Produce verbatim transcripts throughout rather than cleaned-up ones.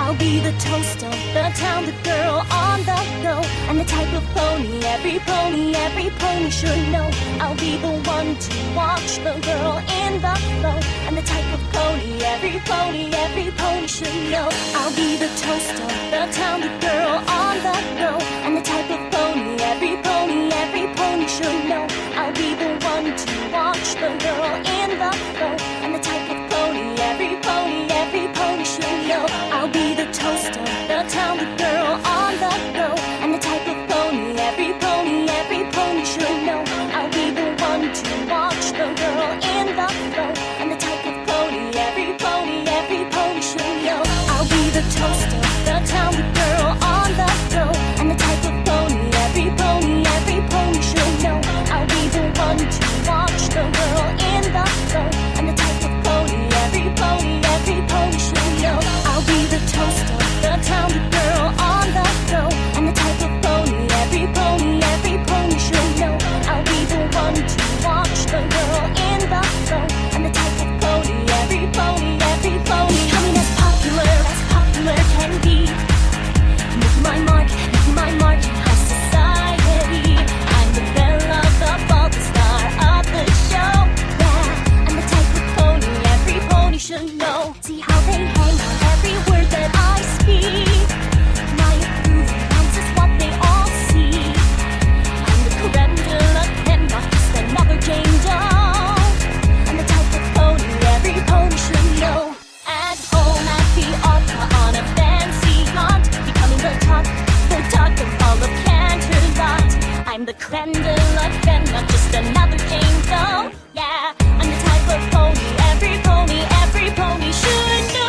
I'll be the toast of the town, the girl on the go, and the type of pony every pony, every pony should know. I'll be the one to watch the girl in the flow, and the type of pony every pony, every pony should know. I'll be the toast of the town, the girl on the go, and the type of pony every pony, every pony should know. I'll be the one to watch the girl in the flow, and the type of pony every pony, every pony should know. I'll be the toast of the town, the girl on the go, and the type of pony every pony, every pony should know. I'll be the one to watch the girl in the flow, and the type of pony every pony, every pony should know. I'll be the toast of the town, the girl on the go, and the type of pony every pony, every pony should know. I'll be the one to watch the girl in the flow, and the type of pony every pony, every pony should know. I'll be the toast of the town, the girl on the go, and the type of pony every pony, every pony should know. I'll be the one to watch the girl in the flow, and the type of pony every pony, every pony. Coming as popular as popular can be, making my mark, making my mark in high society. I'm the belle of the ball, the star of the show. Yeah, I'm the type of pony every pony should know. See how they hang on every word that I speak. My approval bounces what they all see. I'm the creme de la creme, not just another Jane Doe. I'm the type of pony every pony should know. At home, at the opera, on a fancy yacht, becoming the talk, the talk of all of Canterlot. I'm the creme de la creme, not just another Jane Doe. Yeah, I'm the type of pony every pony, every pony should know.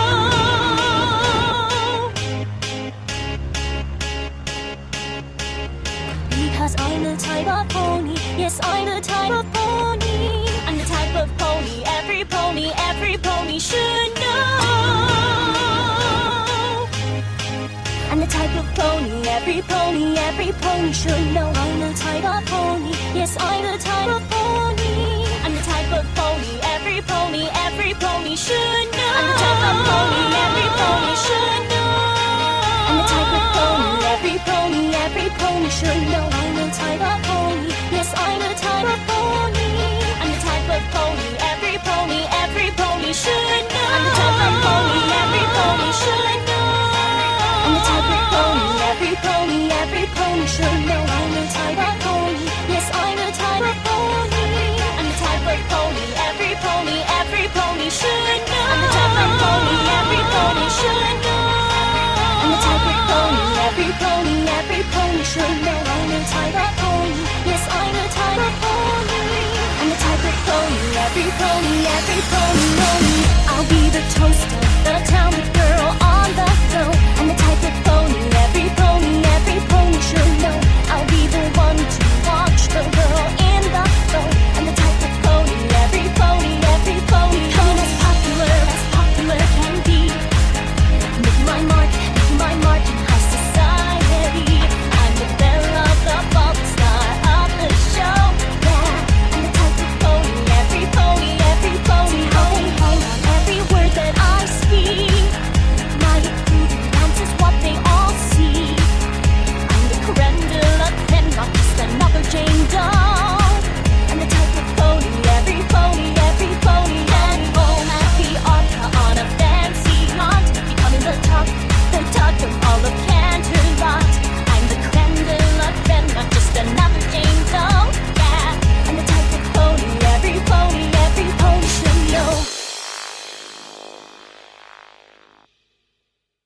Because I'm the type of pony, yes, I'm the type of pony. I'm the type of pony every pony, every pony should know. I'm the type of pony every pony, every pony should know. I'm the type of pony, yes, I'm the type of pony. I'm the type of pony every pony, every pony should know. I'm the type of pony every pony should know. I'm the type of pony every pony, every pony should know. I'm the type of pony, yes, I'm the type of pony. I'm the type of pony every pony, every pony should know. I'm the type of pony every pony should know. I'm the type of pony every pony, every pony should know. I'm the type of pony, yes, I'm the type of pony. I'm the type of pony every pony, every pony should know. I'm the type of pony every pony should know. I'm the type of pony every pony, every pony should know. I'm the type of pony, yes, I'm the type of pony. I'm the type of pony every pony, every pony, pony.